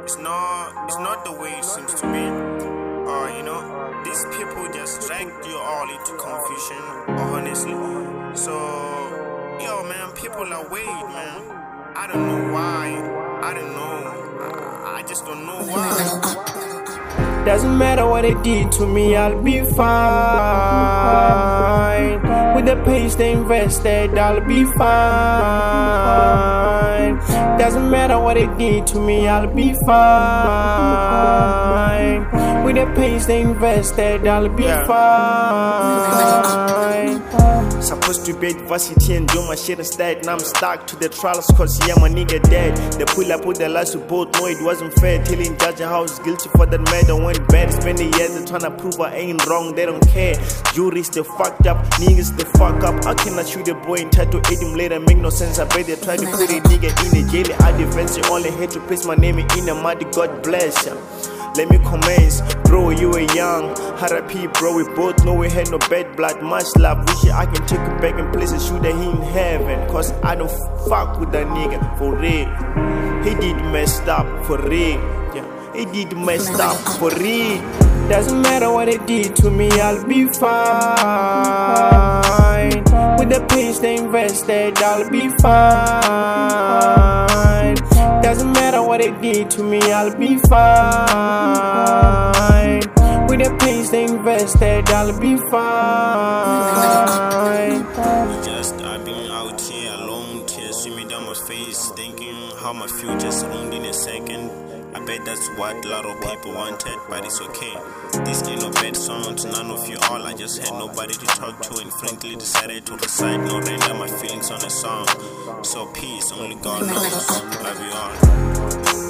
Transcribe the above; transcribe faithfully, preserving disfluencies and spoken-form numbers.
it's not, it's not the way it seems to be. Uh, you know, these people just drag you all into confusion, honestly. So, yo, man, people are weird, man. I don't know why. I don't know. I, I just don't know why. Doesn't matter what they did to me, I'll be fine. With the pace they invested, I'll be fine. Doesn't matter what they did to me, I'll be fine. With the pace they invested, I'll be yeah. fine. Supposed to be at varsity and do my shit instead. Now I'm stuck to the trials cause yeah, my nigga dead. They pull up with the lies we both know it wasn't fair. Telling judge and house guilty for that murder went bad. Spending years they tryna prove I ain't wrong, they don't care. Juries they fucked up, niggas they fuck up. How can I shoot a boy and try to eat him later? Make no sense, I bet they try to put a nigga in the jail. I defense, you only had to place my name in the mud, God bless ya. Let me commence, bro, you were young. R I P, bro, we both know we had no bad blood. Much love, wish I can take you back in places, shoot that he in heaven. Cause I don't fuck with that nigga, for real. He did messed up, for real. Yeah, he did messed up, for real. Doesn't matter what they did to me, I'll be fine. With the pace they invested, I'll be fine. Doesn't matter what they did to me, I'll be fine. With the pace they invested, I'll be fine. Just I've been out here alone, tears swimming down my face, thinking how my future's ruined in a second. I bet that's what a lot of people wanted, but it's okay. This ain't no bad song to none of you all. I just had nobody to talk to and frankly decided to recite, no render my feelings on a song. So peace, only God knows. Love you all.